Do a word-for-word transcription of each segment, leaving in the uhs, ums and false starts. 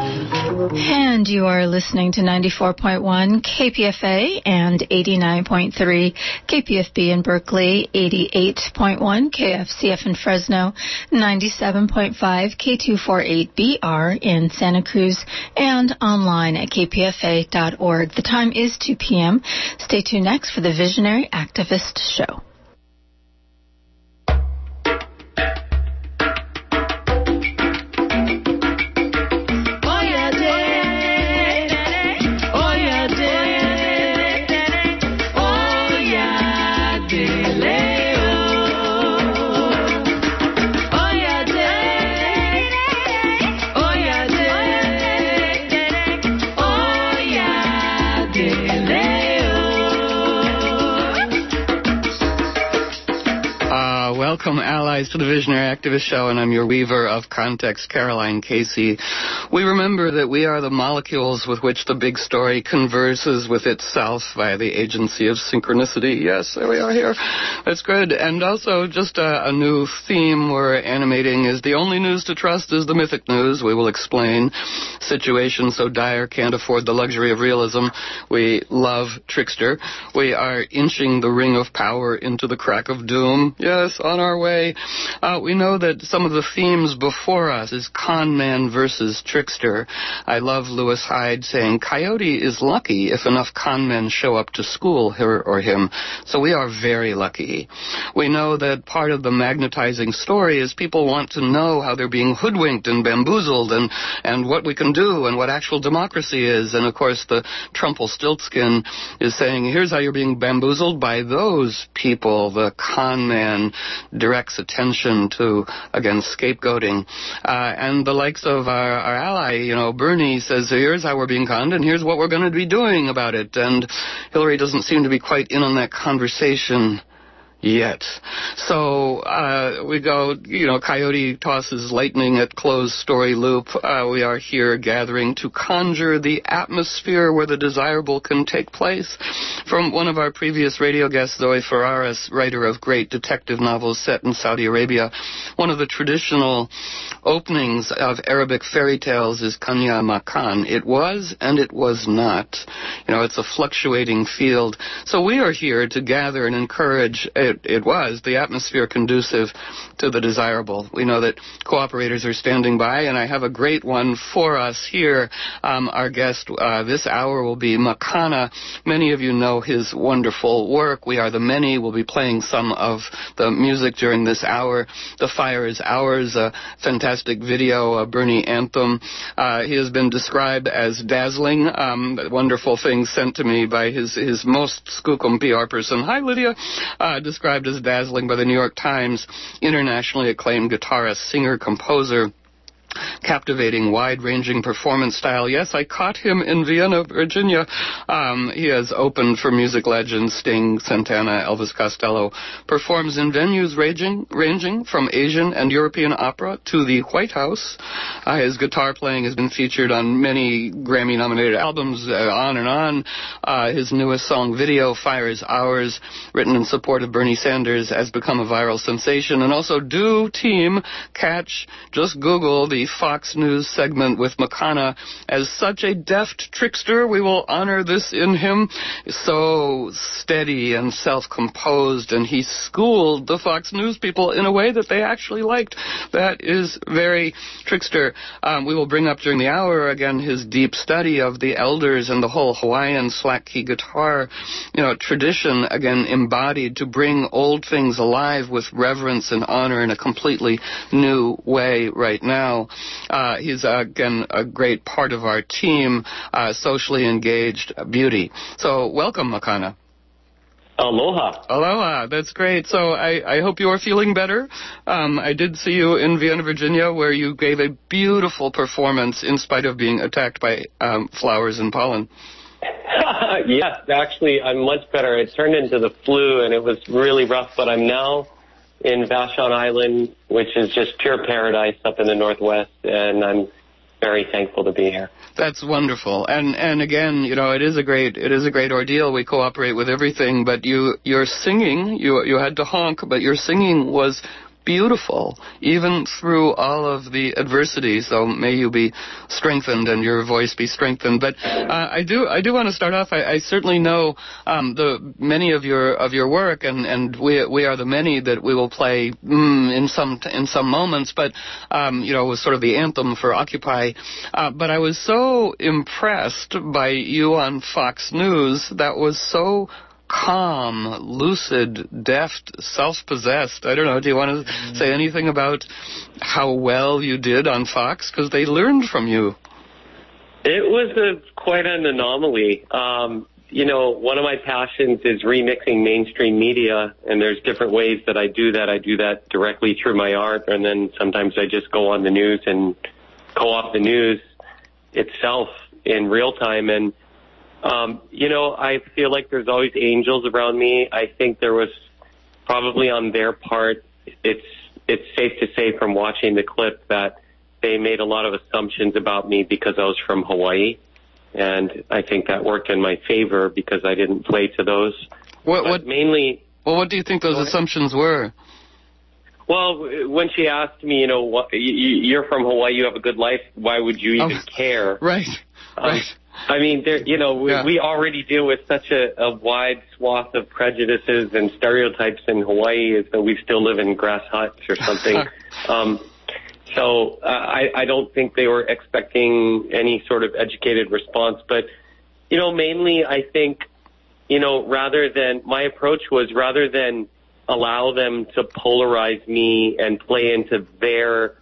And you are listening to ninety-four point one K P F A and eighty-nine point three K P F B in Berkeley, eighty-eight point one K F C F in Fresno, ninety-seven point five K two forty-eight B R in Santa Cruz, and online at k p f a dot org. The time is two p.m. Stay tuned next for the Visionary Activist Show. Welcome, allies, to the Visionary Activist Show, and I'm your weaver of context, Caroline Casey. We remember that we are the molecules with which the big story converses with itself via the agency of synchronicity. Yes, there we are here. That's good. And also, just a, a new theme we're animating is the only news to trust is the mythic news. We will explain. Situation so dire can't afford the luxury of realism. We love Trickster. We are inching the ring of power into the crack of doom. Yes, on our way. Uh, we know that some of the themes before us is con man versus trickster. I love Lewis Hyde saying, Coyote is lucky if enough con men show up to school her or him. So we are very lucky. We know that part of the magnetizing story is people want to know how they're being hoodwinked and bamboozled and, and what we can do and what actual democracy is. And, of course, the Trumpelstiltskin is saying, here's how you're being bamboozled by those people. The con man directs attention to, again, scapegoating. Uh, and the likes of our, our ally, you know, Bernie says, here's how we're being conned and here's what we're going to be doing about it. And Hillary doesn't seem to be quite in on that conversation yet. So uh, we go, you know, Coyote tosses lightning at closed story loop. Uh, we are here gathering to conjure the atmosphere where the desirable can take place. From one of our previous radio guests, Zoe Ferraris, writer of great detective novels set in Saudi Arabia, one of the traditional openings of Arabic fairy tales is Kanya Makan. It was and it was not. You know, it's a fluctuating field. So we are here to gather and encourage a It, it was the atmosphere conducive to the desirable. We know that cooperators are standing by, and I have a great one for us here. Um, our guest uh, this hour will be Makana. Many of you know his wonderful work. We Are the Many. We'll be playing some of the music during this hour. The Fire is Ours, a fantastic video, a Bernie anthem. Uh, he has been described as dazzling. Um, wonderful things sent to me by his, his most skookum P R person. Hi, Lydia. Uh, described as dazzling by the New York Times, internationally acclaimed guitarist, singer, composer, captivating, wide-ranging performance style. Yes, I caught him in Vienna, Virginia. Um, he has opened for music legends Sting, Santana, Elvis Costello, performs in venues ranging, ranging from Asian and European opera to the White House. Uh, his guitar playing has been featured on many Grammy-nominated albums, uh, on and on. Uh, his newest song, Video, Fire is Ours, written in support of Bernie Sanders, has become a viral sensation. And also, do team catch, just Google the Fox News segment with Makana. As such a deft trickster, we will honor this in him. So steady and self-composed, and he schooled the Fox News people in a way that they actually liked. That is very trickster. Um, we will bring up during the hour, again, his deep study of the elders and the whole Hawaiian slack key guitar, you know, tradition, again, embodied to bring old things alive with reverence and honor in a completely new way right now. Uh, he's, uh, again, a great part of our team, uh, socially engaged beauty. So welcome, Makana. Aloha. Aloha. That's great. So I, I hope you are feeling better. Um, I did see you in Vienna, Virginia, where you gave a beautiful performance in spite of being attacked by um, flowers and pollen. Yes, actually, I'm much better. It turned into the flu, and it was really rough, but I'm now in Vashon Island, which is just pure paradise up in the Northwest, and I'm very thankful to be here. That's wonderful. And and again, you know, it is a great it is a great ordeal. We cooperate with everything, but you your singing, you you had to honk, but your singing was beautiful, even through all of the adversity. So may you be strengthened and your voice be strengthened. But uh, I do I do want to start off. I, I certainly know um, the many of your of your work, and, and we we are the many that we will play mm, in some in some moments. But um, you know, it was sort of the anthem for Occupy. Uh, but I was so impressed by you on Fox News. That was so calm, lucid, deft, self-possessed. I don't know, do you want to mm-hmm. say anything about how well you did on Fox? Because they learned from you. It was a, quite an anomaly. Um, you know, one of my passions is remixing mainstream media, and there's different ways that I do that. I do that directly through my art, and then sometimes I just go on the news and go off the news itself in real time. And Um, you know, I feel like there's always angels around me. I think there was probably on their part, it's it's safe to say from watching the clip that they made a lot of assumptions about me because I was from Hawaii. And I think that worked in my favor because I didn't play to those. What, what mainly? Well, what do you think those assumptions were? Well, when she asked me, you know, what, you're from Hawaii, you have a good life, why would you even oh, care? Right, um, right. I mean, there, you know, we, yeah. we already deal with such a, a wide swath of prejudices and stereotypes in Hawaii as though we still live in grass huts or something. um, so uh, I, I don't think they were expecting any sort of educated response. But, you know, mainly I think, you know, rather than, my approach was rather than allow them to polarize me and play into their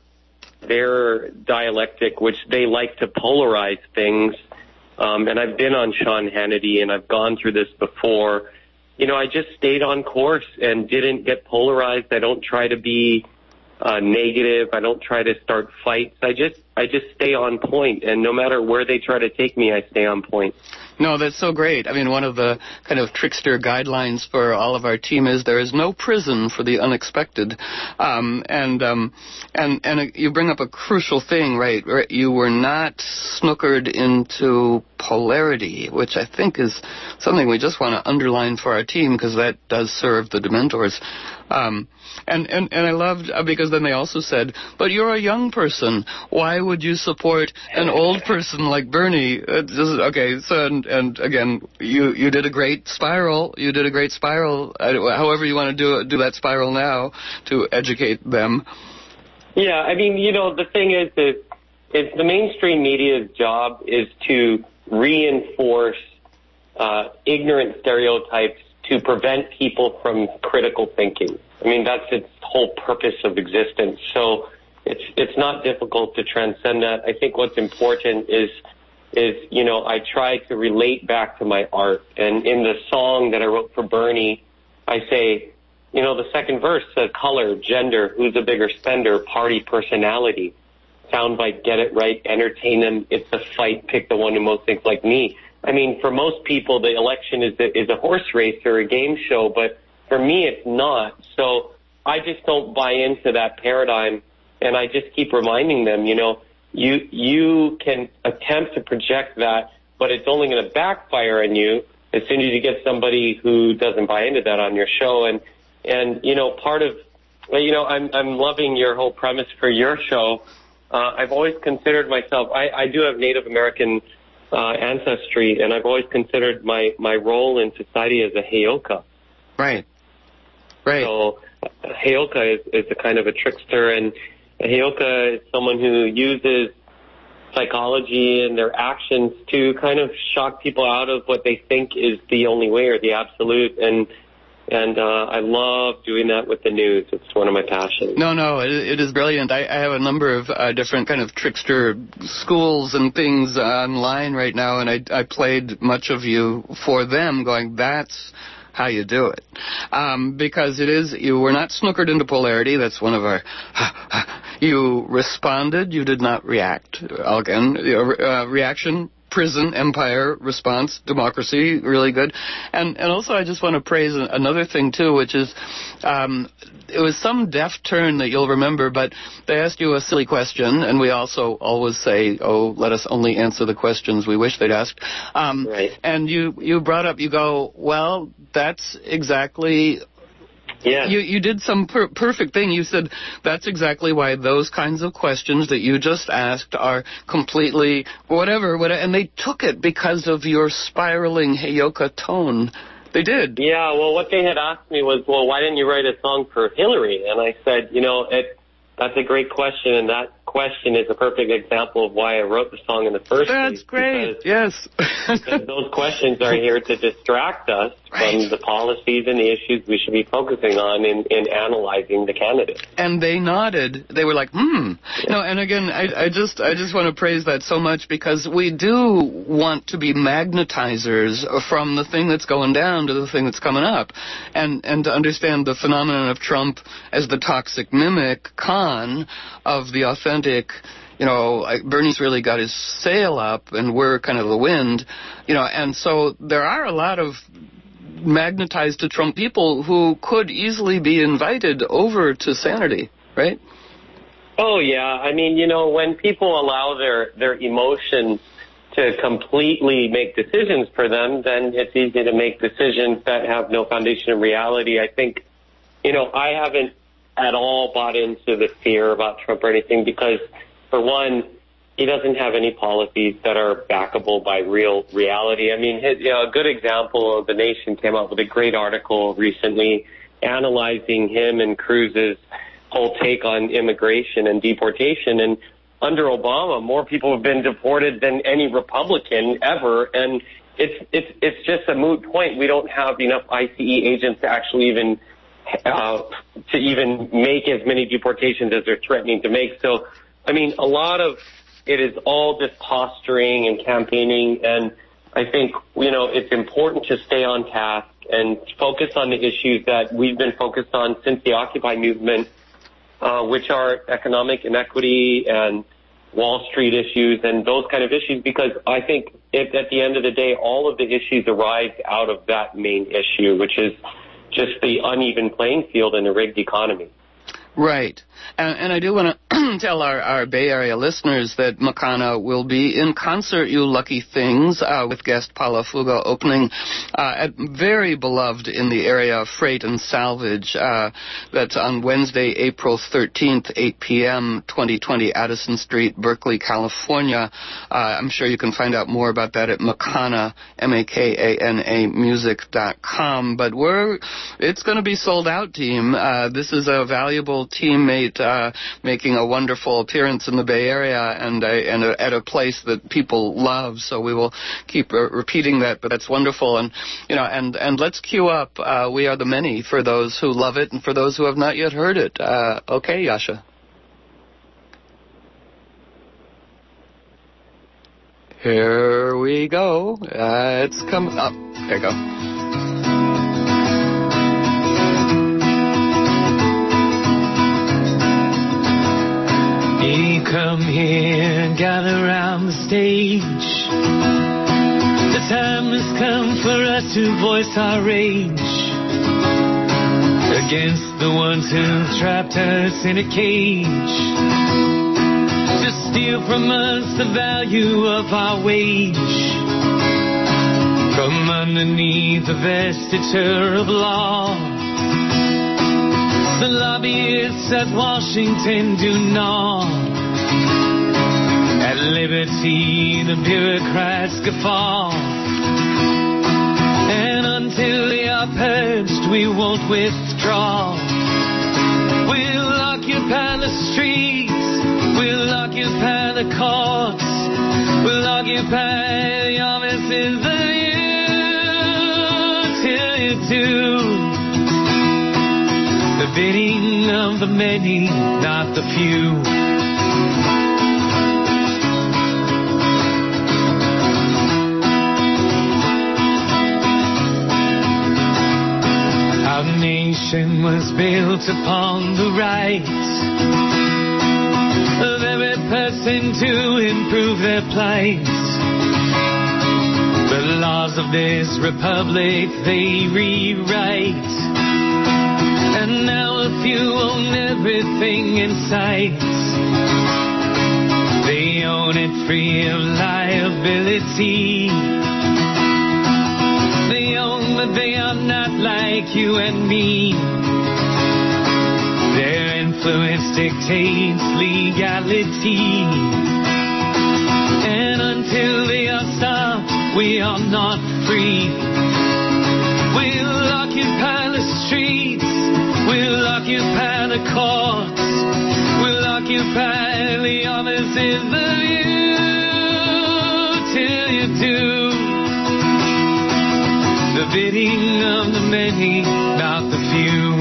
their dialectic, which they like to polarize things. Um, and I've been on Sean Hannity, and I've gone through this before. You know, I just stayed on course and didn't get polarized. I don't try to be uh, negative. I don't try to start fights. I just I just stay on point, and no matter where they try to take me, I stay on point. No, that's so great. I mean, one of the kind of trickster guidelines for all of our team is there is no prison for the unexpected. Um, and um, and and you bring up a crucial thing, right? You were not snookered into polarity, which I think is something we just want to underline for our team because that does serve the Dementors. Um, and, and, and I loved, uh, because then they also said, but you're a young person. Why would you support an old person like Bernie? Uh, just, okay, so, and, and again, you, you did a great spiral. You did a great spiral, uh, however you want to do do that spiral now to educate them. Yeah, I mean, you know, the thing is that it's the mainstream media's job is to reinforce uh, ignorant stereotypes to prevent people from critical thinking. I mean, that's its whole purpose of existence. So it's it's not difficult to transcend that. I think what's important is, is you know, I try to relate back to my art. And in the song that I wrote for Bernie, I say, you know, the second verse says color, gender, who's a bigger spender, party, personality, soundbite, get it right, entertain them, it's a fight, pick the one who most thinks like me. I mean, for most people, the election is a, is a horse race or a game show, but for me, it's not. So I just don't buy into that paradigm, and I just keep reminding them, you know, you you can attempt to project that, but it's only going to backfire on you as soon as you get somebody who doesn't buy into that on your show. And and you know, part of, you know, I'm I'm loving your whole premise for your show. Uh, I've always considered myself, I, I do have Native American Uh, ancestry, and I've always considered my, my role in society as a heyoka. Right. Right. So a heyoka is, is a kind of a trickster, and a heyoka is someone who uses psychology and their actions to kind of shock people out of what they think is the only way or the absolute. And And uh, I love doing that with the news. It's one of my passions. No, no, it, it is brilliant. I, I have a number of uh, different kind of trickster schools and things online right now, and I, I played much of you for them going, that's how you do it. Um, because it is, you were not snookered into polarity. That's one of our, you responded, you did not react. Again, uh, reaction, prison, empire, response, democracy, really good. And and also I just want to praise another thing, too, which is um, it was some deft turn that you'll remember, but they asked you a silly question, and we also always say, oh, let us only answer the questions we wish they'd asked. Um, right. And you, you brought up, you go, well, that's exactly Yeah. You you did some per- perfect thing. You said that's exactly why those kinds of questions that you just asked are completely whatever, whatever and they took it because of your spiraling Heyoka tone. They did. Yeah, well, what they had asked me was, well, why didn't you write a song for Hillary? And I said, you know, it, that's a great question, and that question is a perfect example of why I wrote the song in the first That's place. That's great, because, yes. because those questions are here to distract us right. from the policies and the issues we should be focusing on in, in analyzing the candidates. And they nodded. They were like, hmm. Yeah. No, and again, I, I just I just want to praise that so much because we do want to be magnetizers from the thing that's going down to the thing that's coming up. And, and to understand the phenomenon of Trump as the toxic mimic, con, of the authentic, you know, Bernie's really got his sail up and we're kind of the wind, you know, and so there are a lot of magnetized to Trump people who could easily be invited over to sanity, right? Oh, yeah. I mean, you know, when people allow their, their emotions to completely make decisions for them, then it's easy to make decisions that have no foundation in reality. I think, you know, I haven't at all bought into the fear about Trump or anything because, for one, he doesn't have any policies that are backable by real reality. I mean, his, you know, a good example of The Nation came out with a great article recently analyzing him and Cruz's whole take on immigration and deportation. And under Obama, more people have been deported than any Republican ever. And it's it's it's just a moot point. We don't have enough I C E agents to actually even Uh, to even make as many deportations as they're threatening to make. So, I mean, a lot of it is all just posturing and campaigning, and I think, you know, it's important to stay on task and focus on the issues that we've been focused on since the Occupy movement, uh, which are economic inequity and Wall Street issues and those kind of issues, because I think it, at the end of the day, all of the issues arise out of that main issue, which is just the uneven playing field in a rigged economy. Right. And, and I do want to tell our, our Bay Area listeners that Makana will be in concert, you lucky things, uh, with guest Paula Fuga opening uh, at very beloved in the area Freight and Salvage. Uh, that's on Wednesday, April thirteenth, eight p.m., twenty twenty Addison Street, Berkeley, California. Uh, I'm sure you can find out more about that at Makana, M A K A N A, music dot com. But we're, it's going to be sold out, team. Uh, this is a valuable teammate uh, making a wonderful appearance in the Bay Area and, a, and a, at a place that people love. So we will keep uh, repeating that, but that's wonderful. And you know, and, and let's queue up uh, We Are the Many for those who love it and for those who have not yet heard it. Uh, okay, Yasha. Here we go. Uh, it's coming up. There you go. We come here, gather around the stage. The time has come for us to voice our rage against the ones who trapped us in a cage, to steal from us the value of our wage. From underneath the vestiture of law, the lobbyists at Washington do gnaw at liberty, the bureaucrats guffaw. And until they are purged, we won't withdraw. We'll occupy the streets, we'll occupy the courts, we'll occupy the offices of you till you do the bidding of the many, not the few. Our nation was built upon the rights of every person to improve their plight. The laws of this republic they rewrite. And now a few own everything in sight. They own it free of liability. They own but they are not like you and me. Their influence dictates legality. And until they are stopped, we are not free. We'll occupy the streets, we'll occupy the courts, we'll occupy the offices of you, till you do the bidding of the many, not the few.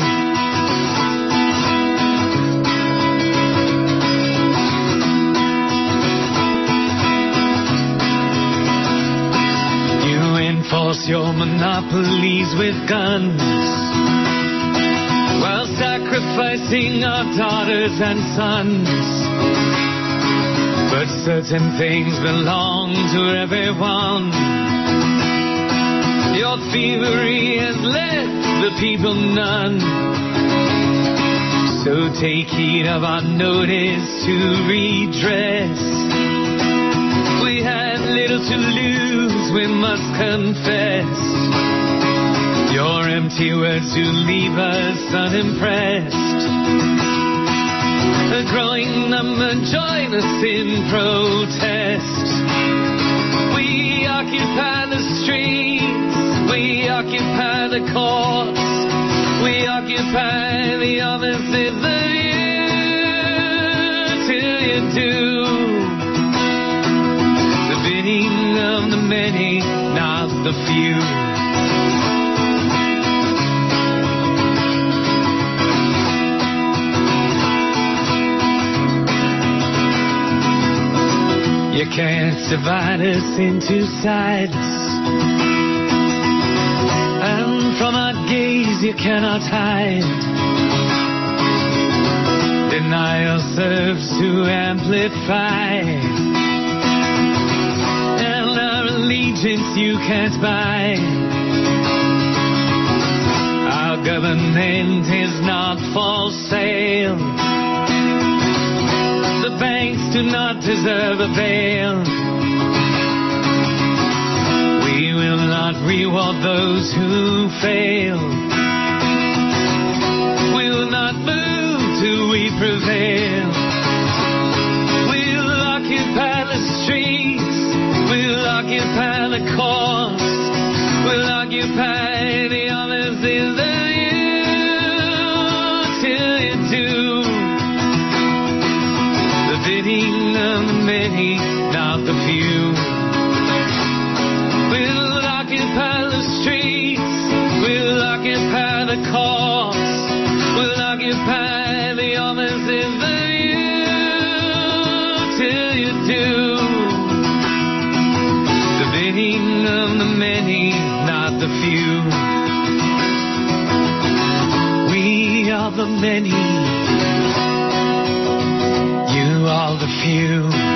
Enforce your monopolies with guns while sacrificing our daughters and sons. But certain things belong to everyone. Your thievery has left the people none. So take heed of our notice to redress. We had little to lose, we must confess. Your empty words do leave us unimpressed. A growing number join us in protest. We occupy the streets, we occupy the courts, we occupy the offices of you, till you do of the many, not the few. You can't divide us into sides, and from our gaze you cannot hide. Denial serves to amplify. Allegiance you can't buy. Our government is not for sale. The banks do not deserve a bail. We will not reward those who fail. We will not move till we prevail. We'll occupy the streets, we'll occupy the courts, we'll occupy the offices of you, till you do the bidding of the many, not the few. We'll occupy the streets, we'll occupy the courts, we'll occupy the offices of you, till you do of the many, not the few. We are the many, you are the few.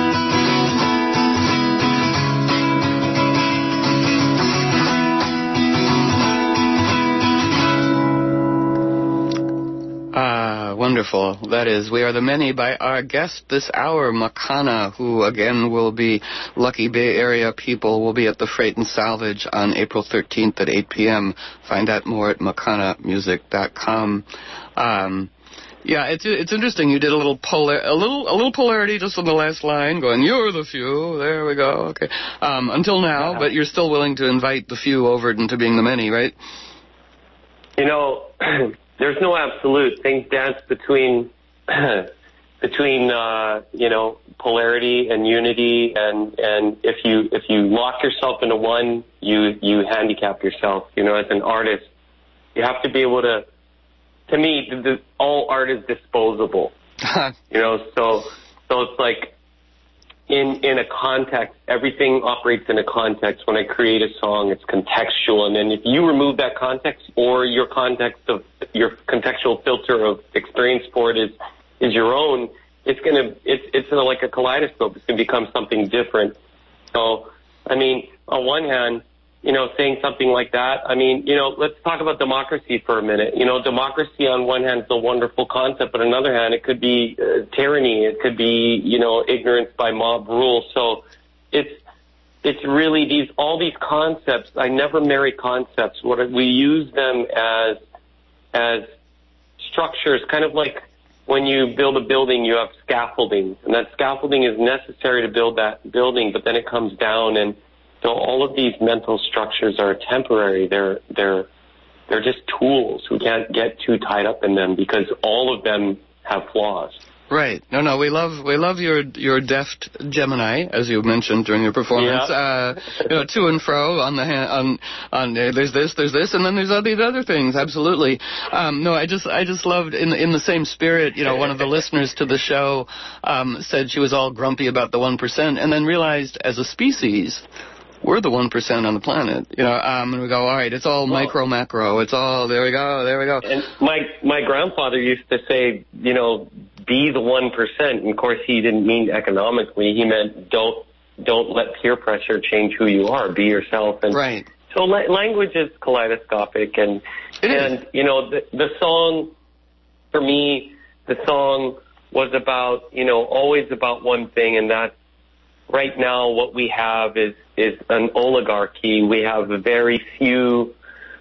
Ah, wonderful. That is, We Are the Many by our guest this hour, Makana, who again will be, lucky Bay Area people will be at the Freight and Salvage on April thirteenth at eight p.m. Find out more at makana music dot com. Um, yeah, it's it's interesting. You did a little polar, a little a little polarity just on the last line, going, "You're the few." There we go. Okay. Um, until now, but you're still willing to invite the few over into being the many, right? You know. There's no absolute. Things dance between between uh, you know, polarity and unity, and, and if you if you lock yourself into one, you you handicap yourself. You know, as an artist, you have to be able to. To me, the, the, all art is disposable. You know, so so it's like in in a context, everything operates in a context. When I create a song, it's contextual, and then if you remove that context, or your context of your contextual filter of experience for it is is your own, it's gonna it's it's like a kaleidoscope. It's gonna become something different. So, I mean, on one hand, you know, saying something like that, I mean, you know, let's talk about democracy for a minute. You know, democracy on one hand is a wonderful concept, but on the other hand, it could be uh, tyranny. It could be, you know, ignorance by mob rule. So it's it's really these all these concepts. I never marry concepts. What we use them as as structures, kind of like when you build a building, you have scaffolding, and that scaffolding is necessary to build that building, but then it comes down, and so all of these mental structures are temporary. They're they're they're just tools. We can't get too tied up in them because all of them have flaws. Right. No, no, we love we love your your deft Gemini, as you mentioned during your performance. Yeah. Uh, you know, to and fro on the hand, on on uh, there's this, there's this, and then there's all these other things. Absolutely. Um, no, I just I just loved in in the same spirit. You know, one of the listeners to the show um, said she was all grumpy about the one percent, and then realized as a species, we're the one percent on the planet, you know, um, and we go, all right, it's all well, micro, macro, it's all, there we go, there we go. And my, my grandfather used to say, you know, be the one percent, and of course he didn't mean economically, he meant don't, don't let peer pressure change who you are, be yourself. And right. So la- language is kaleidoscopic, and, it and, is. you know, the, the song, for me, the song was about, you know, always about one thing, and that's, right now, what we have is, is an oligarchy. We have a very few,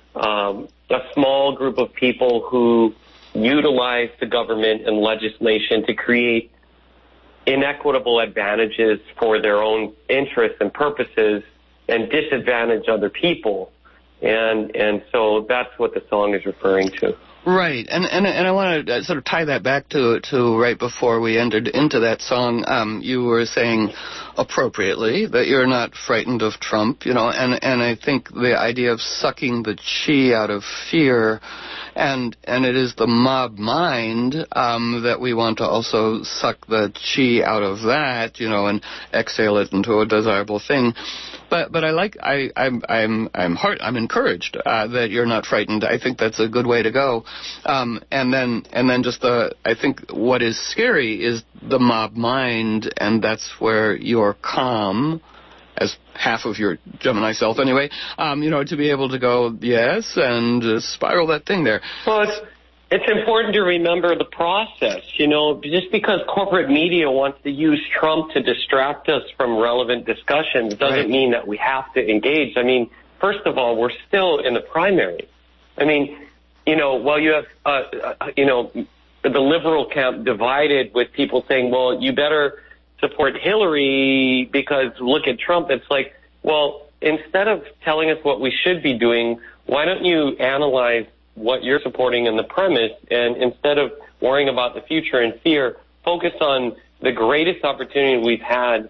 um, a small group of people who utilize the government and legislation to create inequitable advantages for their own interests and purposes and disadvantage other people. And, and so that's what the song is referring to. Right, and and and I want to sort of tie that back to to right before we entered into that song. Um, you were saying appropriately that you're not frightened of Trump, you know, and and I think the idea of sucking the chi out of fear, and and it is the mob mind um, that we want to also suck the chi out of that, you know, and exhale it into a desirable thing. But but I like I I'm I'm I'm heart I'm encouraged uh, that you're not frightened. I think that's a good way to go. Um, and then and then just the I think what is scary is the mob mind, and that's where you're calm, as half of your Gemini self anyway. Um, you know, to be able to go yes and uh, spiral that thing there. Well, it's it's important to remember the process. You know, just because corporate media wants to use Trump to distract us from relevant discussions doesn't right. mean that we have to engage. I mean, first of all, we're still in the primary. I mean, you know, while you have, uh, uh, you know, the liberal camp divided with people saying, well, you better support Hillary because look at Trump. It's like, well, instead of telling us what we should be doing, why don't you analyze what you're supporting in the premise, and instead of worrying about the future and fear, focus on the greatest opportunity we've had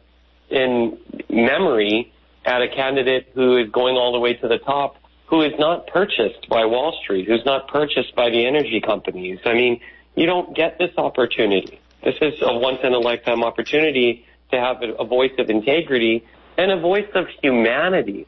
in memory at a candidate who is going all the way to the top, who is not purchased by Wall Street, who's not purchased by the energy companies. I mean, you don't get this opportunity. This is a once-in-a-lifetime opportunity to have a voice of integrity and a voice of humanity.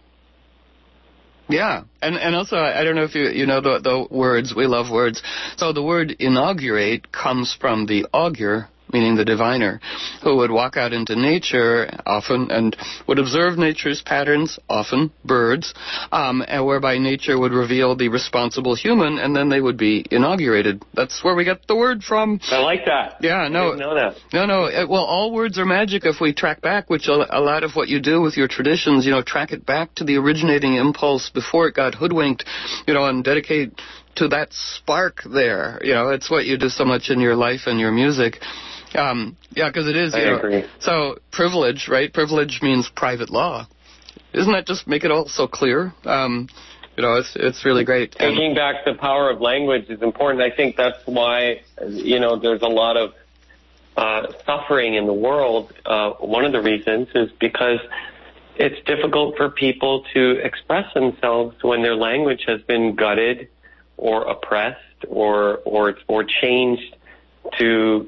Yeah, and and also, I don't know if you you know the the words, we love words. So the word inaugurate comes from the augur, meaning the diviner, who would walk out into nature often and would observe nature's patterns, often birds, um, and whereby nature would reveal the responsible human, and then they would be inaugurated. That's where we get the word from. I like that. Yeah, no, I didn't know that. No, no. It, well, all words are magic if we track back, which a, a lot of what you do with your traditions, you know, track it back to the originating impulse before it got hoodwinked, you know, and dedicate to that spark there. You know, it's what you do so much in your life and your music. Um, yeah, because it is, you I know, agree. so privilege, right? Privilege means private law. Isn't that just make it all so clear? Um, you know, it's it's really great. Taking and, back the power of language is important. I think that's why, you know, there's a lot of uh, suffering in the world. Uh, one of the reasons is because it's difficult for people to express themselves when their language has been gutted or oppressed or or or changed to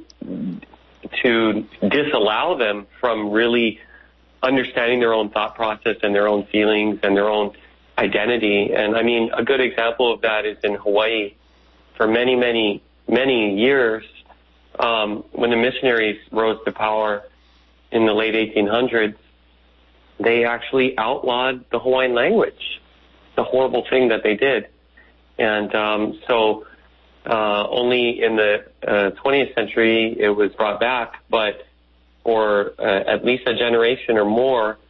to disallow them from really understanding their own thought process and their own feelings and their own identity. And I mean, a good example of that is in Hawaii. For many, many, many years, um, when the missionaries rose to power in the late eighteen hundreds, they actually outlawed the Hawaiian language, the horrible thing that they did. And um, so Uh, only in the uh, twentieth century it was brought back, but for uh, at least a generation or more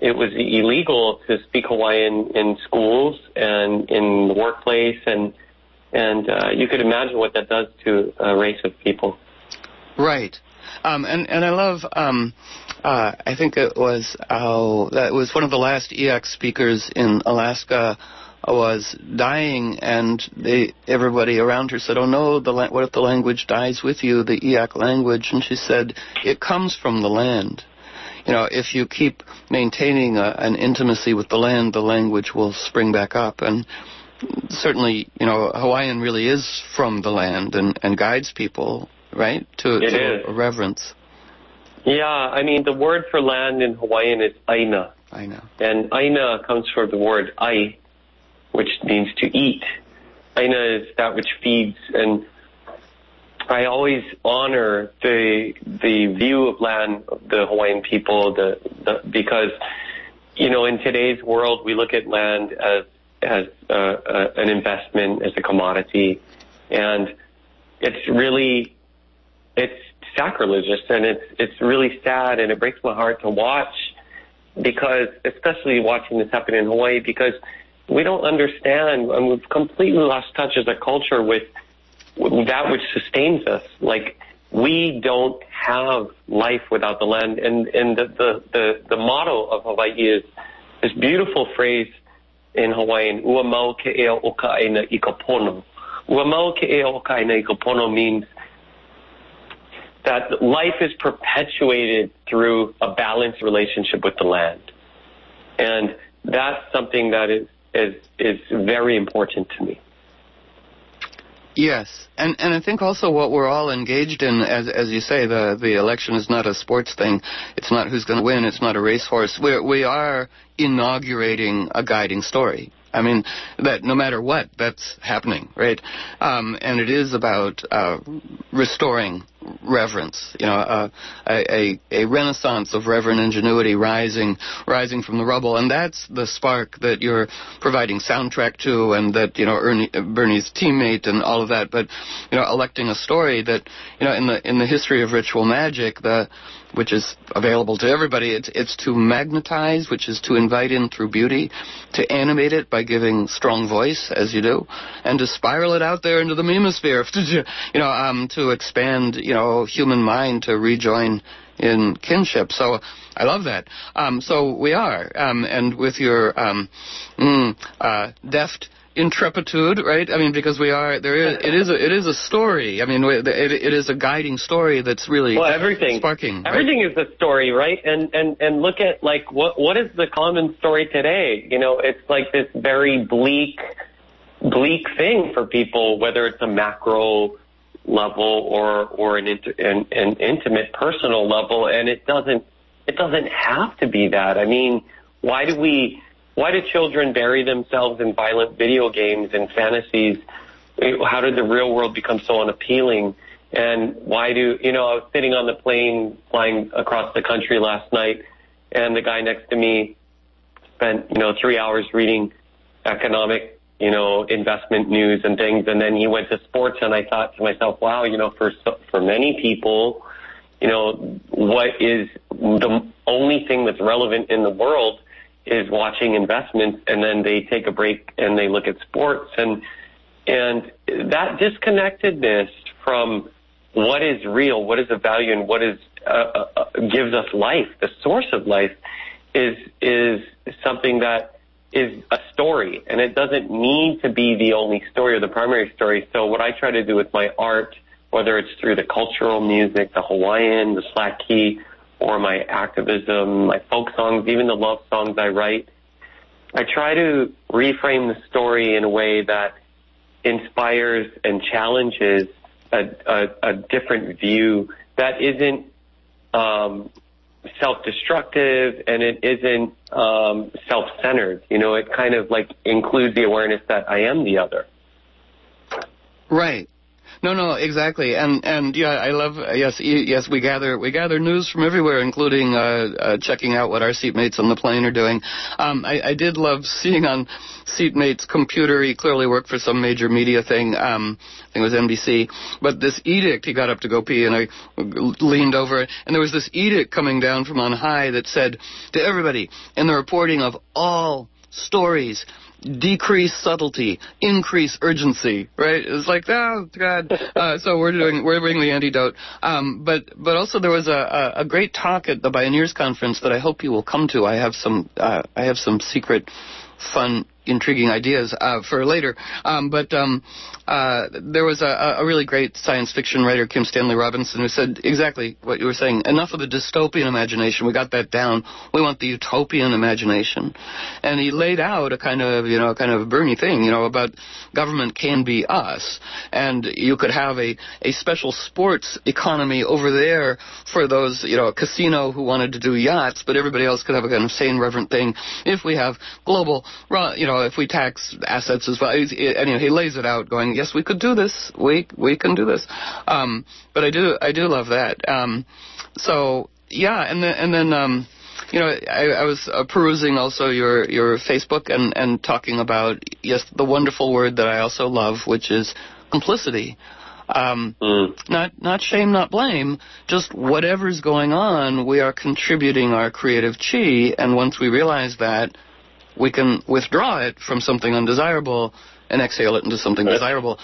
it was illegal to speak Hawaiian in schools and in the workplace, and and uh, you could imagine what that does to a race of people. Right. Um, and, and I love, um, uh, I think it was, uh, that was one of the last E A C speakers in Alaska was dying, and they, everybody around her said, oh no, the la- what if the language dies with you, the E A C language? And she said, it comes from the land. You know, if you keep maintaining a, an intimacy with the land, the language will spring back up. And certainly, you know, Hawaiian really is from the land and, and guides people, right, to, it to is. a reverence. Yeah, I mean, the word for land in Hawaiian is aina. Aina. And aina comes from the word ai, which means to eat. Aina is that which feeds, and I always honor the the view of land of the Hawaiian people, the, the because, you know, in today's world, we look at land as as uh, uh, an investment, as a commodity, and it's really, it's sacrilegious, and it's it's really sad, and it breaks my heart to watch, because, especially watching this happen in Hawaii, because we don't understand, and we've completely lost touch as a culture with that which sustains us. Like, we don't have life without the land, and and the the the, the motto of Hawaii is this beautiful phrase in Hawaiian, ua mau ke ea o ka aina I ka pono. Ua mau ke ea o ka aina I ka pono means that life is perpetuated through a balanced relationship with the land. And that's something that is is, is very important to me. Yes, and and I think also what we're all engaged in, as as you say, the the election is not a sports thing. It's not who's going to win. It's not a racehorse. We we are inaugurating a guiding story. I mean, that no matter what, that's happening, right? Um, and it is about uh, restoring reverence, you know, uh, a, a renaissance of reverent ingenuity rising rising from the rubble. And that's the spark that you're providing soundtrack to, and that, you know, Ernie, Bernie's teammate and all of that. But, you know, electing a story that, you know, in the in the history of ritual magic, the which is available to everybody, it's, it's to magnetize, which is to invite in through beauty, to animate it by giving strong voice, as you do, and to spiral it out there into the memosphere, you know, um, to expand, you know, human mind to rejoin in kinship. So I love that. Um, so we are, um, and with your um, mm, uh, deft intrepitude, right? I mean, because we are there is it is a, it is a story. I mean, it, it is a guiding story that's really well, everything sparking. Everything right? is a story, right? And and and look at like what what is the common story today? You know, it's like this very bleak, bleak thing for people, whether it's a macro level or or an, inter, an an intimate personal level, and it doesn't it doesn't have to be that. I mean, why do we? Why do children bury themselves in violent video games and fantasies? How did the real world become so unappealing? And why do, you know, I was sitting on the plane flying across the country last night, and the guy next to me spent, you know, three hours reading economic, you know, investment news and things, and then he went to sports, and I thought to myself, wow, you know, for for many people, you know, what is the only thing that's relevant in the world is watching investments, and then they take a break and they look at sports, and and that disconnectedness from what is real, what is of value, and what is uh, uh, gives us life, the source of life, is is something that is a story, and it doesn't need to be the only story or the primary story. So what I try to do with my art, whether it's through the cultural music, the Hawaiian, the Slack Key, or my activism, my folk songs, even the love songs I write, I try to reframe the story in a way that inspires and challenges a, a, a different view that isn't um, self-destructive, and it isn't um, self-centered. You know, it kind of like includes the awareness that I am the other. Right. No, no, exactly, and and yeah, I love yes, yes. We gather we gather news from everywhere, including uh, uh, checking out what our seatmates on the plane are doing. Um, I, I did love seeing on Seatmate's computer. He clearly worked for some major media thing. Um, I think it was N B C. But this edict, he got up to go pee, and I leaned over it, and there was this edict coming down from on high that said to everybody in the reporting of all stories, decrease subtlety, increase urgency, right? It's like, oh, God. Uh, so we're doing, we're bringing the antidote. Um, but, but also there was a, a, a great talk at the Bioneers Conference that I hope you will come to. I have some, uh, I have some secret, fun, intriguing ideas uh, for later. Um, but um, uh, there was a, a really great science fiction writer, Kim Stanley Robinson, who said exactly what you were saying. Enough of the dystopian imagination. We got that down. We want the utopian imagination. And he laid out a kind of, you know, kind of Bernie thing, you know, about government can be us. And you could have a, a special sports economy over there for those, you know, a casino who wanted to do yachts, but everybody else could have a kind of sane, reverent thing. If we have global, you know, if we tax assets as well. Anyway, he lays it out going, yes, we could do this. We we can do this. Um, but I do I do love that. Um, so, yeah, and then, and then um, you know, I, I was uh, perusing also your, your Facebook and, and talking about, yes, the wonderful word that I also love, which is complicity. Um, mm. Not not shame, not blame, just whatever's going on, we are contributing our creative chi, and once we realize that, we can withdraw it from something undesirable and exhale it into something desirable.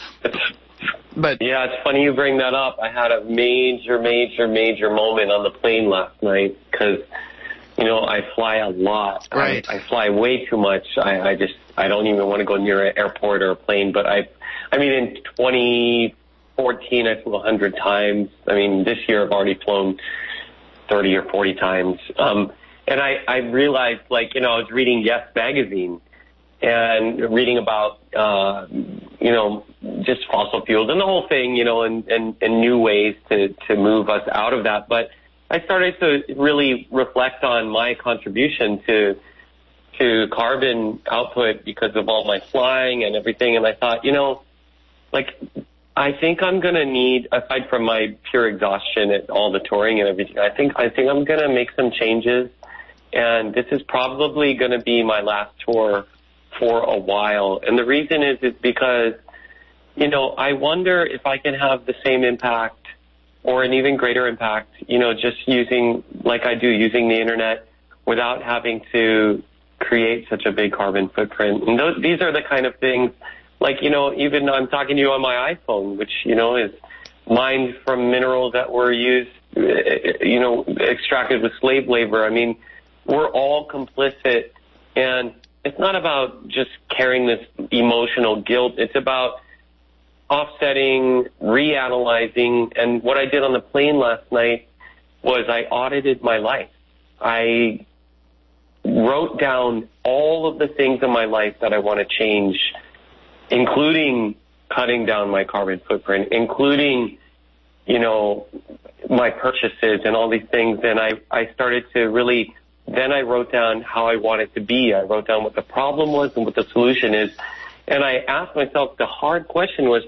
But yeah, it's funny you bring that up. I had a major, major, major moment on the plane last night because, you know, I fly a lot. Right. I, I fly way too much. I, I just, I don't even want to go near an airport or a plane. But I, I mean, in twenty fourteen, I flew one hundred times. I mean, this year I've already flown thirty or forty times. Um, And I, I realized, like, you know, I was reading Yes Magazine and reading about, uh, you know, just fossil fuels and the whole thing, you know, and, and, and new ways to, to move us out of that. But I started to really reflect on my contribution to to carbon output because of all my flying and everything. And I thought, you know, like, I think I'm going to need, aside from my pure exhaustion at all the touring and everything, I think I think I'm going to make some changes. And this is probably going to be my last tour for a while. And the reason is, is because, you know, I wonder if I can have the same impact or an even greater impact, you know, just using, like I do, using the internet without having to create such a big carbon footprint. And those, these are the kind of things, like, you know, even I'm talking to you on my iPhone, which, you know, is mined from minerals that were used, you know, extracted with slave labor. I mean, we're all complicit, and it's not about just carrying this emotional guilt. It's about offsetting, reanalyzing, and what I did on the plane last night was I audited my life. I wrote down all of the things in my life that I want to change, including cutting down my carbon footprint, including, you know, my purchases and all these things, and I, I started to really... Then I wrote down how I want it to be. I wrote down what the problem was and what the solution is. And I asked myself, the hard question was,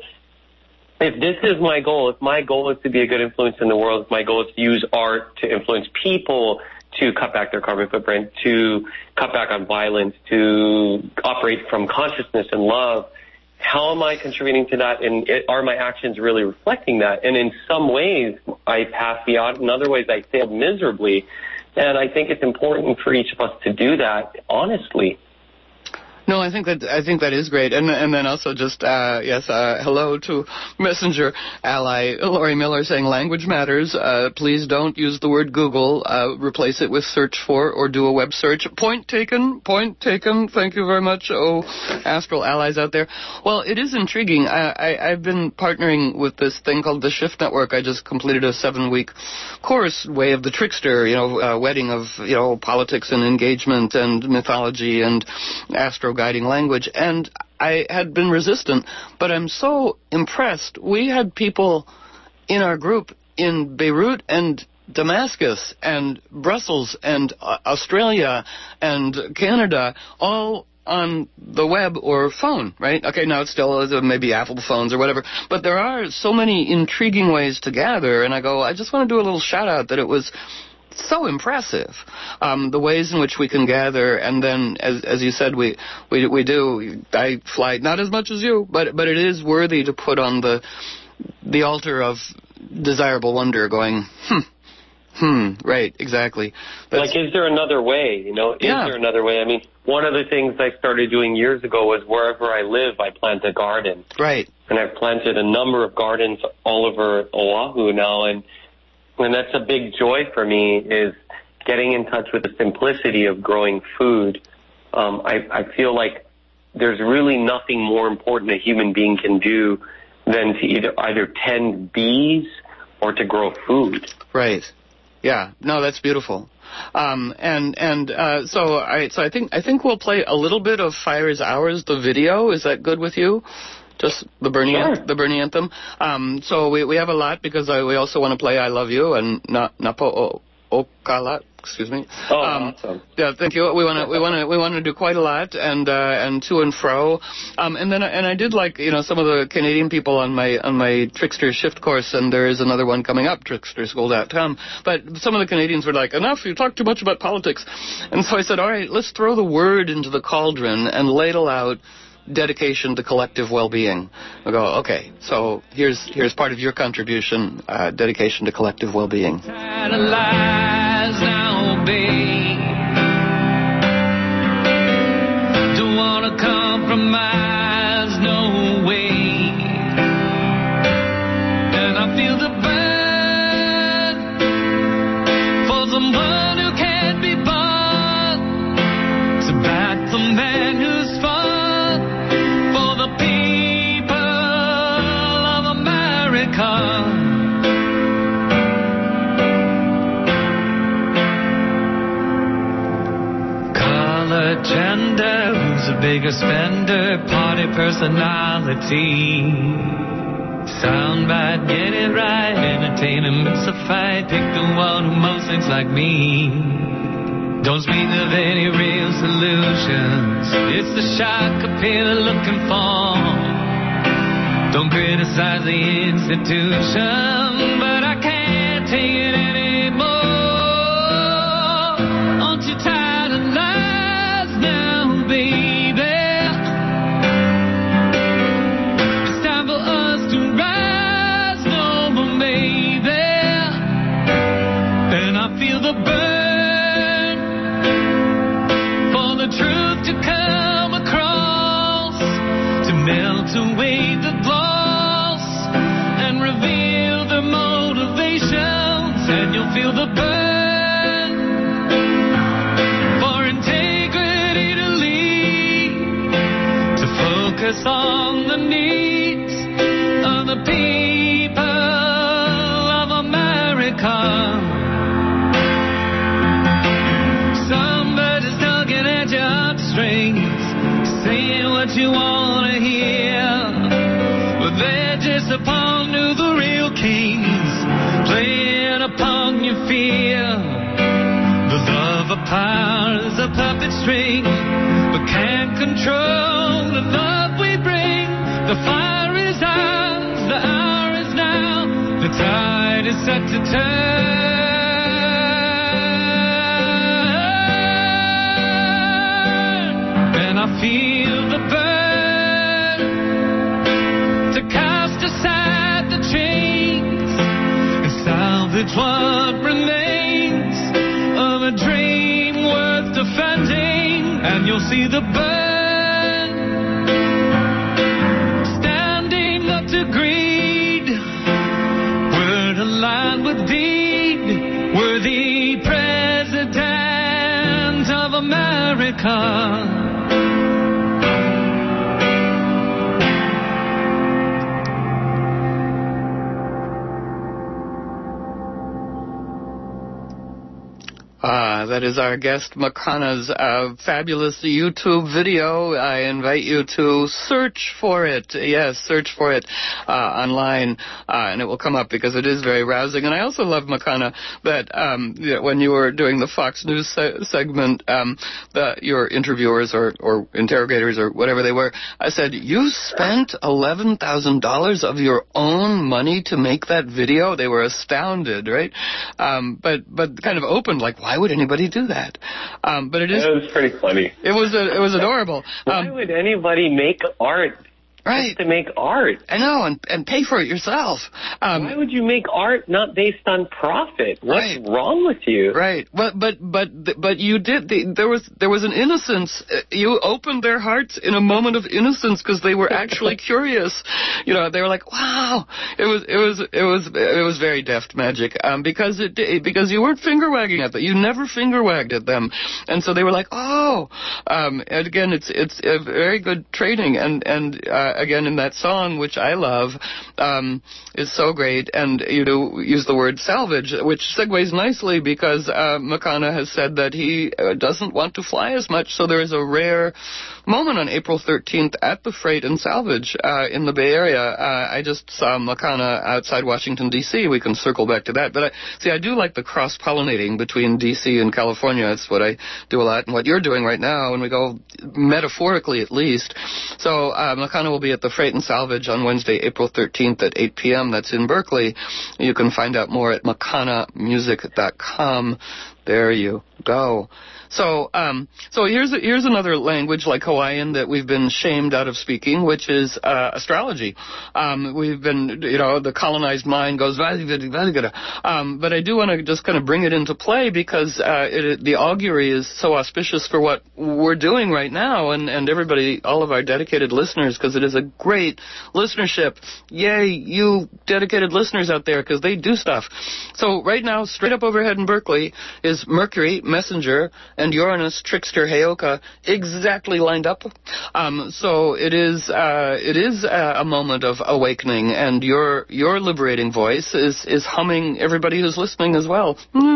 if this is my goal, if my goal is to be a good influence in the world, if my goal is to use art to influence people to cut back their carbon footprint, to cut back on violence, to operate from consciousness and love, how am I contributing to that? And it, are my actions really reflecting that? And in some ways, I passed the audit. In other ways, I failed miserably. And I think it's important for each of us to do that honestly. No, I think that I think that is great, and and then also just uh, yes, uh, hello to Messenger ally Laurie Miller saying language matters. Uh, please don't use the word Google. Uh, replace it with search for or do a web search. Point taken. Point taken. Thank you very much. Oh, astral allies out there. Well, it is intriguing. I, I I've been partnering with this thing called the Shift Network. I just completed a seven-week course, Way of the Trickster. You know, uh, wedding of you know politics and engagement and mythology and astro guiding language, and I had been resistant, but I'm so impressed. We had people in our group in Beirut and Damascus and Brussels and uh, Australia and Canada all on the web or phone, right? Okay, now it's still uh, maybe Apple phones or whatever, but there are so many intriguing ways to gather, and I go, I just want to do a little shout-out that it was so impressive, um, the ways in which we can gather, and then, as as you said, we we we do. I fly not as much as you, but but it is worthy to put on the the altar of desirable wonder, going, hmm, hmm, right, exactly. That's, like, is there another way? You know, is yeah. there another way? I mean, one of the things I started doing years ago was wherever I live, I plant a garden. Right. And I've planted a number of gardens all over Oahu now, and and that's a big joy for me, is getting in touch with the simplicity of growing food. Um, I, I feel like there's really nothing more important a human being can do than to either either tend bees or to grow food. Right. Yeah. No, that's beautiful. Um, and and uh, so I so I think I think we'll play a little bit of Fire Is Ours, the video. Is that good with you? Just the Bernie, sure. the Bernie anthem. Um, so we we have a lot because I, we also want to play I Love You and Na, Napo o, Okala. Excuse me. Oh, um, awesome. Yeah, thank you. We want to we want to we want to do quite a lot, and uh, and to and fro. Um, and then and I did like you know some of the Canadian people on my on my Trickster Shift course, and there is another one coming up, trickster school dot com. But some of the Canadians were like, enough, you talk too much about politics. And so I said, all right, let's throw the word into the cauldron and ladle out dedication to collective well-being. I go, okay, so here's here's part of your contribution, uh, dedication to collective well-being. Don't wanna compromise, no way. And I feel the burn for someone who can't be bought, to back the man who's fought. Gender, who's a bigger spender, party personality. Soundbite, get it right, entertainment, it's a fight, pick the one who most thinks like me. Don't speak of any real solutions, it's the shock appeal looking for. Don't criticize the institution, but I can't take it anymore. Aren't you tired of lies now, baby? It's time for us to rise no more, baby. And I feel the burn for the truth to come across, to melt away the gloss and reveal the motivations, and you'll feel the burn for integrity to lead, to focus on the needs of the people of America. Somebody's tugging at your heartstrings, saying what you want to hear, but they're just a pawn to the real kings, playing upon your fear. The love of power is a puppet string, but can't control the love we bring. The fire is ours, the hour is now, the tide is set to turn. And I feel the burn to cast aside the chains and salvage what remains of a dream worth defending. And you'll see the burn standing up to greed. Word aligned with deed. We're the president of America. Uh, Uh, that is our guest, Makana's uh, fabulous YouTube video. I invite you to search for it. Yes, search for it uh, online, uh, and it will come up because it is very rousing. And I also love, Makana, that um, you know, when you were doing the Fox News se- segment, um, the, your interviewers or, or interrogators or whatever they were, I said, you spent eleven thousand dollars of your own money to make that video? They were astounded, right? Um, but but kind of opened, like, why would anybody do that? Um, but it is. It was pretty funny. It was a, it was adorable. Why um, would anybody make art? Right. Just to make art. I know, and, and pay for it yourself. Um, Why would you make art not based on profit? What's right. wrong with you? Right, but but but but you did. The, there was there was an innocence. You opened their hearts in a moment of innocence because they were actually curious. You know, they were like, "Wow!" It was it was it was it was very deft magic. Um, because it because you weren't finger wagging at them. You never finger wagged at them, and so they were like, "Oh." Um, and again, it's it's a very good training, and and. Uh, Again, in that song, which I love, um, is so great, and you know, use the word salvage, which segues nicely because uh, Makana has said that he uh, doesn't want to fly as much, so there is a rare moment on April thirteenth at the Freight and Salvage uh, in the Bay Area. Uh, I just saw Makana outside Washington, D C We can circle back to that. But I, see, I do like the cross-pollinating between D C and California. It's what I do a lot, and what you're doing right now, and we go metaphorically at least. So uh, Makana will be at the Freight and Salvage on Wednesday, April thirteenth at eight p.m. That's in Berkeley. You can find out more at makana music dot com. There you go. So, um, so here's a, here's another language like Hawaiian that we've been shamed out of speaking, which is uh, astrology. Um, we've been, you know, the colonized mind goes, um, but I do want to just kind of bring it into play because uh, it, the augury is so auspicious for what we're doing right now, and, and everybody, all of our dedicated listeners, because it is a great listenership. Yay, you dedicated listeners out there, because they do stuff. So right now, straight up overhead in Berkeley is Mercury, Messenger, and Uranus, Trickster, Heyoka, exactly lined up. Um, so it is uh, it is a, a moment of awakening, and your your liberating voice is, is humming everybody who's listening as well.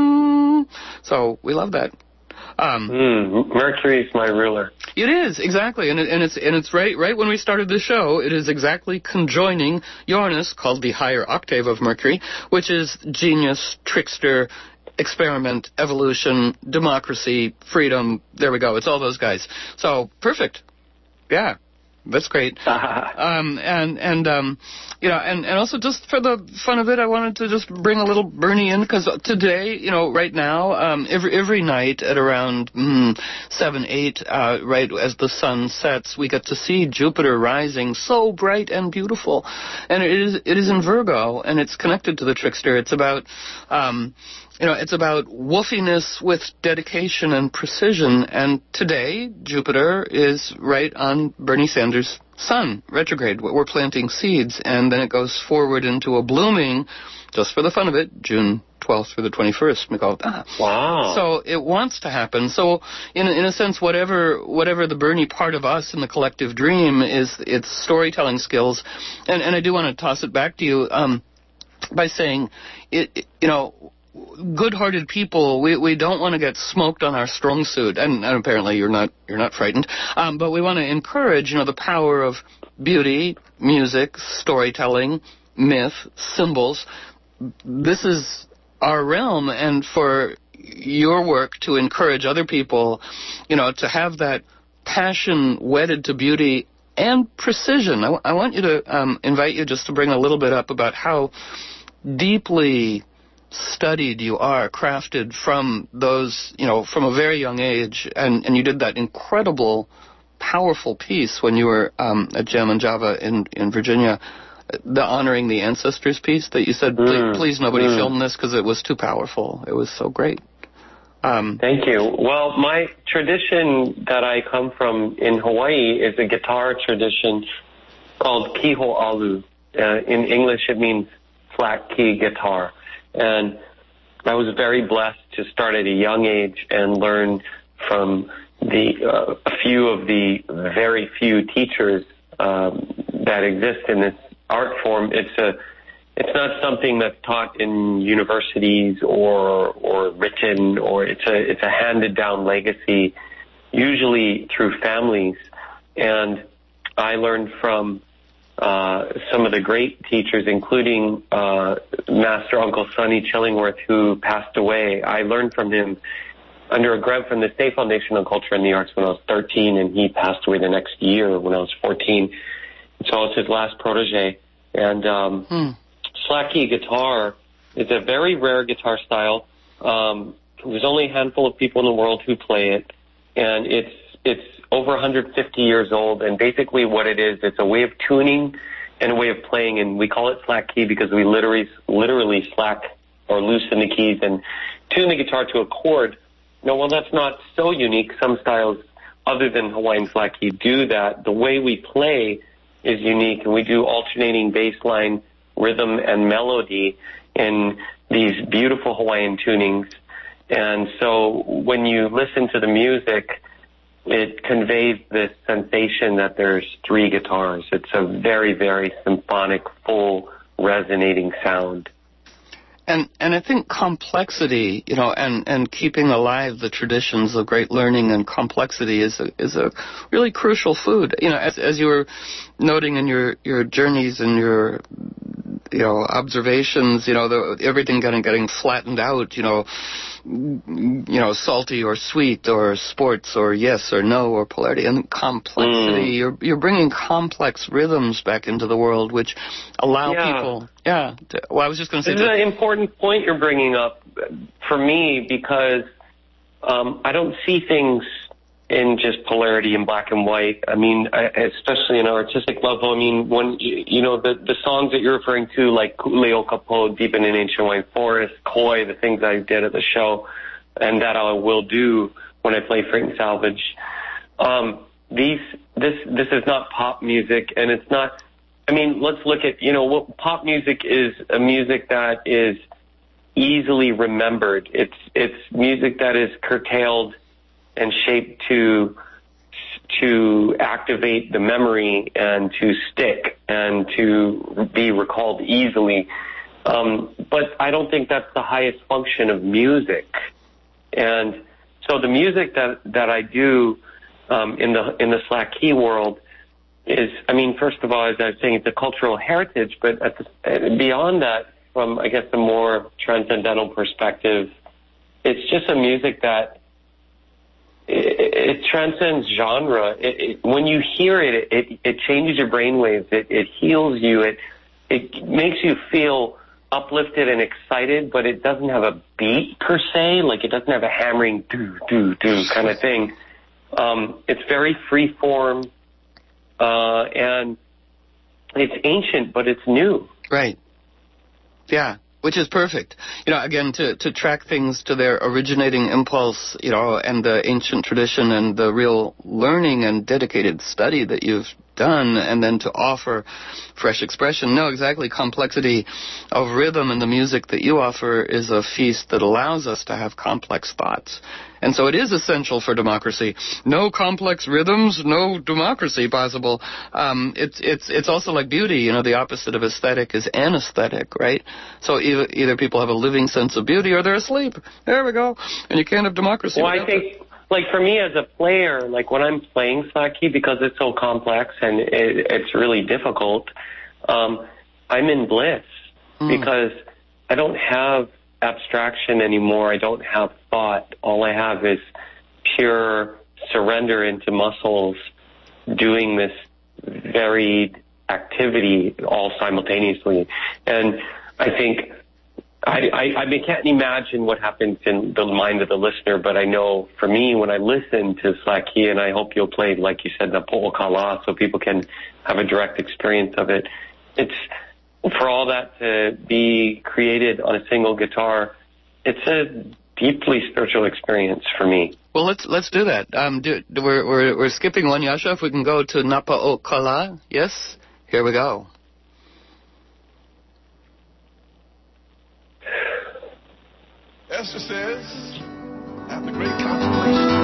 Mm. So we love that. Um, mm, Mercury's my ruler. It is, exactly, and, it, and it's and it's right right when we started the show, it is exactly conjoining Uranus, called the higher octave of Mercury, which is genius, trickster, experiment, evolution, democracy, freedom. There we go. It's all those guys. So perfect. Yeah, that's great. um, and and um, you know, and, and also just for the fun of it, I wanted to just bring a little Bernie in, because today, you know, right now, um, every every night at around mm, seven, eight, uh, right as the sun sets, we get to see Jupiter rising, so bright and beautiful, and it is it is in Virgo, and it's connected to the trickster. It's about um, You know, it's about woofiness with dedication and precision. And today, Jupiter is right on Bernie Sanders' sun, retrograde. We're planting seeds, and then it goes forward into a blooming, just for the fun of it, June twelfth through the twenty-first. We go, ah. Wow. So it wants to happen. So in, in a sense, whatever whatever the Bernie part of us in the collective dream is, its storytelling skills. And, and I do want to toss it back to you um, by saying, it, it, you know, good-hearted people, we we don't want to get smoked on our strong suit, and, and apparently you're not you're not frightened. Um, but we want to encourage, you know, the power of beauty, music, storytelling, myth, symbols. This is our realm, and for your work to encourage other people, you know, to have that passion wedded to beauty and precision. I, I want you to um, invite you just to bring a little bit up about how deeply studied you are, crafted from those, you know, from a very young age, and, and you did that incredible, powerful piece when you were um, at Jam and Java in, in Virginia, the Honoring the Ancestors piece that you said, please, mm, please nobody mm. film this because it was too powerful. It was so great. Um, Thank you. Well, my tradition that I come from in Hawaii is a guitar tradition called Kiho Alu. Uh, in English, it means flat key guitar. And I was very blessed to start at a young age and learn from the uh, a few of the very few teachers um, that exist in this art form. It's a it's not something that's taught in universities or or written, or it's a it's a handed down legacy, usually through families. And I learned from uh, some of the great teachers, including uh, Master Uncle Sonny Chillingworth, who passed away. I learned from him under a grant from the State Foundation on Culture and the Arts when I was thirteen, and he passed away the next year when I was fourteen. So I was his last protege. And um, hmm. slack key guitar is a very rare guitar style. Um, there's only a handful of people in the world who play it, and it's it's over one hundred fifty years old. And basically what it is, it's a way of tuning and a way of playing, and we call it slack key because we literally literally slack or loosen the keys and tune the guitar to a chord. No, well, that's not so unique. Some styles other than Hawaiian slack key do that. The way we play is unique, and we do alternating bass line, rhythm, and melody in these beautiful Hawaiian tunings. And so when you listen to the music, it conveys this sensation that there's three guitars. It's a very, very symphonic, full, resonating sound. And and I think complexity, you know, and, and keeping alive the traditions of great learning and complexity is a, is a really crucial food. You know, as as you were noting in your, your journeys and your, you know, observations, you know, the, everything kind of getting flattened out, you know, you know, salty or sweet or sports or yes or no or polarity and complexity. Mm. You're you're bringing complex rhythms back into the world, which allow yeah. people. Yeah. To, well, I was just going to say. This is an important point you're bringing up for me because um, I don't see things in just polarity and black and white. I mean, I, especially in an artistic level. I mean, when you, you know the the songs that you're referring to, like Leo Kapo, Deep in an Ancient Hawaiian Forest, Koi, the things I did at the show, and that I will do when I play Freight and Salvage. Um, these this this is not pop music, and it's not. I mean, let's look at you know what pop music is. A music that is easily remembered. It's it's music that is curtailed and shaped to to activate the memory and to stick and to be recalled easily. Um, but I don't think that's the highest function of music. And so the music that, that I do um, in the in the slack key world is, I mean, first of all, as I was saying, it's a cultural heritage, but at the, beyond that, from, I guess, a more transcendental perspective, it's just a music that It, it transcends genre. It, it, when you hear it, it, it changes your brainwaves. It, it heals you. It, it makes you feel uplifted and excited, but it doesn't have a beat per se. Like it doesn't have a hammering do do do kind of thing. Um, it's very free form, uh, and it's ancient, but it's new. Right. Yeah. Which is perfect. You know, again, to, to track things to their originating impulse, you know, and the ancient tradition and the real learning and dedicated study that you've done, and then to offer fresh expression. No, exactly. Complexity of rhythm and the music that you offer is a feast that allows us to have complex thoughts. And so it is essential for democracy. No complex rhythms, no democracy possible. Um, it's it's it's also like beauty. You know, the opposite of aesthetic is anesthetic, right? So either, either people have a living sense of beauty or they're asleep. There we go. And you can't have democracy. Well, I think, that. like for me as a player, like when I'm playing slack key, because it's so complex and it, it's really difficult, um, I'm in bliss mm. because I don't have abstraction anymore. I don't have thought. All I have is pure surrender into muscles doing this varied activity all simultaneously. And I think I, I, I can't imagine what happens in the mind of the listener, but I know for me when I listen to slack key, and I hope you'll play, like you said, the po'okala, so people can have a direct experience of it. It's for all that to be created on a single guitar, it's a deeply spiritual experience for me. Well, let's let's do that. Um, do, we're, we're we're skipping one, Yasha. If we can go to Napa'okala, yes, here we go. Esther says, after great contemplation.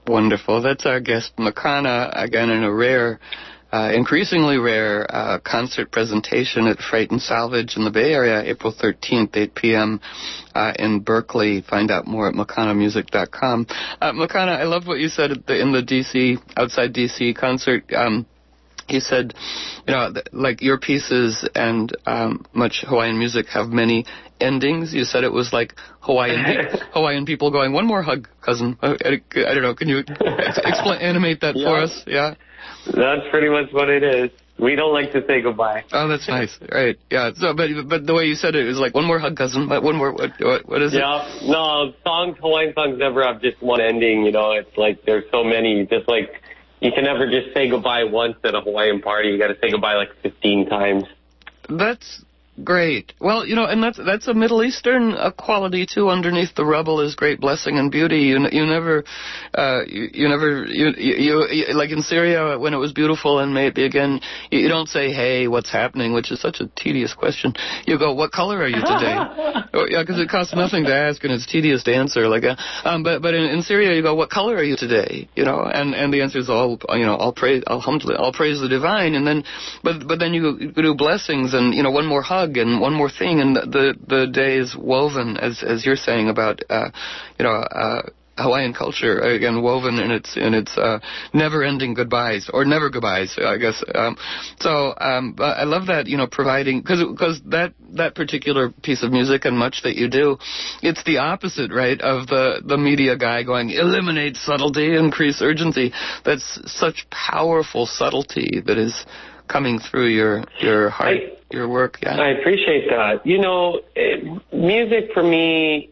Wonderful. That's our guest, Makana, again in a rare, uh, increasingly rare uh, concert presentation at Freight and Salvage in the Bay Area, April thirteenth, eight p.m. Uh, in Berkeley. Find out more at makana music dot com. Uh, Makana, I love what you said at the, in the D C, outside D C concert. Um, He said, you know, like your pieces and um, much Hawaiian music have many endings. You said it was like Hawaiian pe- Hawaiian people going, one more hug, cousin. I, I, I don't know. Can you explain, animate that yeah. for us? Yeah. That's pretty much what it is. We don't like to say goodbye. Oh, that's nice. Right. Yeah. So, but but the way you said it, it was like one more hug, cousin. But one more. What what, what is yeah. it? Yeah. No, songs, Hawaiian songs never have just one ending. You know, it's like there's so many. Just like. You can never just say goodbye once at a Hawaiian party. You got to say goodbye like fifteen times. That's great. Well, you know, and that's that's a Middle Eastern uh, quality too. Underneath the rubble is great blessing and beauty. You you never, uh, you, you never you, you you like in Syria when it was beautiful and may it be again. You, you don't say, hey, what's happening, which is such a tedious question. You go, what color are you today? Oh, yeah, because it costs nothing to ask and it's tedious to answer. Like, uh, um, but but in, in Syria you go, what color are you today? You know, and and the answer is all you know, all praise, alhamdulillah, all praise the divine. And then, but but then you, you do blessings and you know, one more hug. And one more thing, and the the, the day is woven, as as you're saying about uh, you know uh, Hawaiian culture, again woven in its in its uh, never-ending goodbyes or never goodbyes, I guess. Um, so um, I love that, you know, providing because because that that particular piece of music and much that you do, it's the opposite, right, of the the media guy going eliminate subtlety, increase urgency. That's such powerful subtlety that is coming through your your heart, I, your work. Yeah, I appreciate that. You know, it, music for me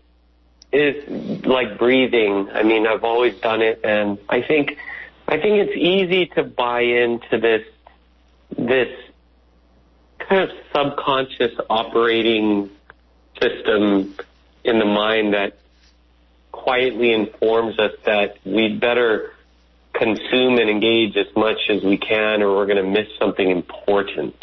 is like breathing. I mean, I've always done it, and I think I think it's easy to buy into this this kind of subconscious operating system in the mind that quietly informs us that we'd better consume and engage as much as we can or we're going to miss something important.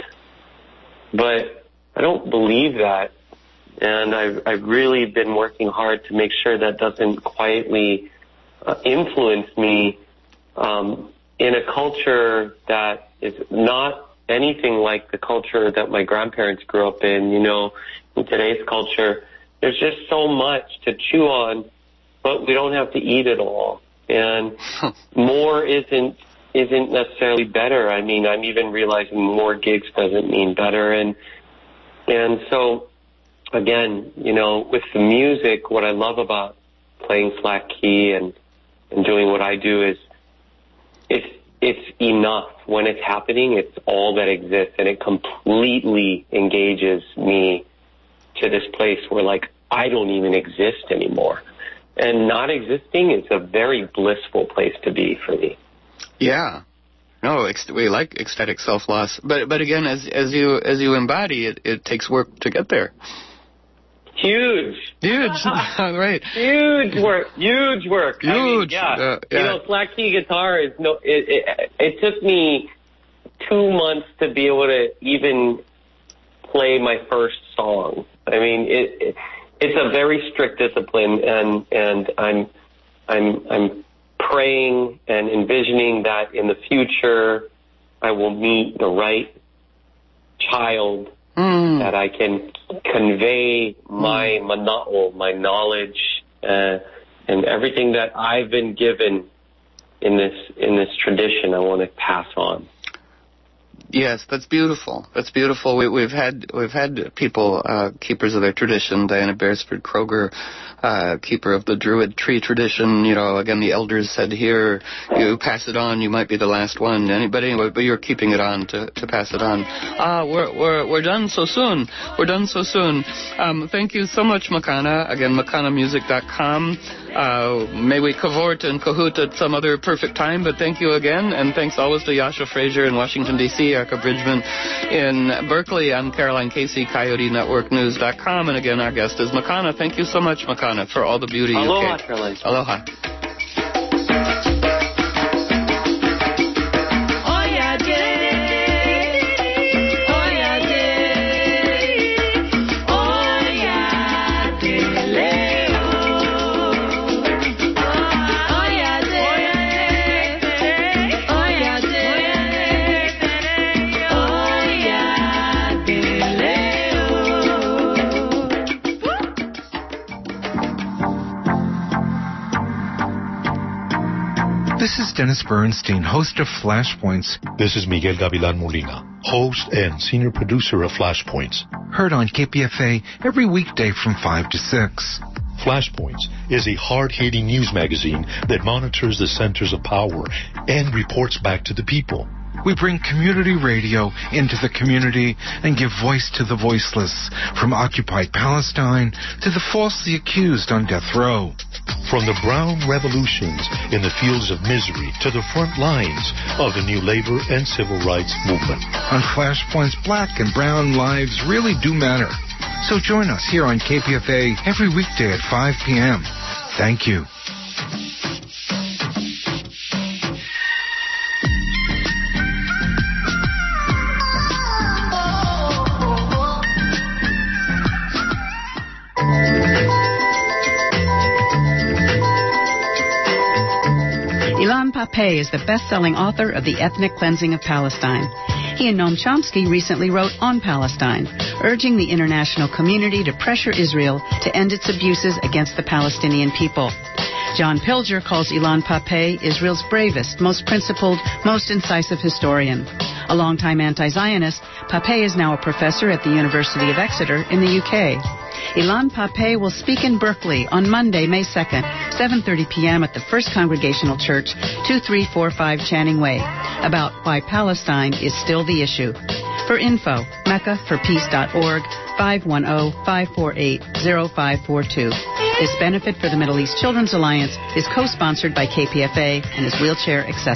But I don't believe that. And I've, I've really been working hard to make sure that doesn't quietly uh, influence me um, in a culture that is not anything like the culture that my grandparents grew up in. You know, in today's culture, there's just so much to chew on, but we don't have to eat it all. And more isn't isn't necessarily better. I mean, I'm even realizing more gigs doesn't mean better. And and so, again, you know, with the music, what I love about playing flat key and, and doing what I do is it's it's enough. When it's happening, it's all that exists, and it completely engages me to this place where, like, I don't even exist anymore. And not existing is a very blissful place to be for me. Yeah. No, ex- we like ecstatic self-loss. But but again, as as you as you embody it, it takes work to get there. Huge. Huge. Right. Huge work. Huge work. Huge. I mean, yeah. Uh, yeah. You know, flat key guitar is no. It, it it took me two months to be able to even play my first song. I mean, it. it It's a very strict discipline, and and I'm I'm I'm praying and envisioning that in the future I will meet the right child mm. that I can convey my mana'o, my knowledge, uh, and everything that I've been given in this in this tradition. I want to pass on. Yes, that's beautiful. That's beautiful. We, we've had we've had people, uh, keepers of their tradition. Diana Beresford Kroger, uh, keeper of the Druid tree tradition. You know, again, the elders said, "Here, you pass it on. You might be the last one." Any, but anyway, but you're keeping it on to, to pass it on. Ah, we're we're we're done so soon. We're done so soon. Um, thank you so much, Makana. Again, makana music dot com. Uh, may we cavort and cahoot at some other perfect time, but thank you again, and thanks always to Yasha Frazier in Washington, D C, Erica Bridgman in Berkeley. I'm Caroline Casey, Coyote Network News dot com, and again, our guest is Makana. Thank you so much, Makana, for all the beauty Aloha, you gave. Caroline. Aloha. This is Dennis Bernstein, host of Flashpoints. This is Miguel Gavilan Molina, host and senior producer of Flashpoints. Heard on K P F A every weekday from five to six. Flashpoints is a hard-hitting news magazine that monitors the centers of power and reports back to the people. We bring community radio into the community and give voice to the voiceless, from occupied Palestine to the falsely accused on death row. From the brown revolutions in the fields of misery to the front lines of the new labor and civil rights movement. On Flashpoints, black and brown lives really do matter. So join us here on K P F A every weekday at five p.m. Thank you. Ilan Pappé is the best-selling author of The Ethnic Cleansing of Palestine. He and Noam Chomsky recently wrote On Palestine, urging the international community to pressure Israel to end its abuses against the Palestinian people. John Pilger calls Ilan Pappé Israel's bravest, most principled, most incisive historian. A longtime anti-Zionist, Pappé is now a professor at the University of Exeter in the U K. Ilan Pappé will speak in Berkeley on Monday, May second, seven thirty p.m. at the First Congregational Church, two three four five Channing Way, about why Palestine is still the issue. For info, mecca for peace dot org, five one zero, five four eight, zero five four two. This benefit for the Middle East Children's Alliance is co-sponsored by K P F A and is wheelchair accessible.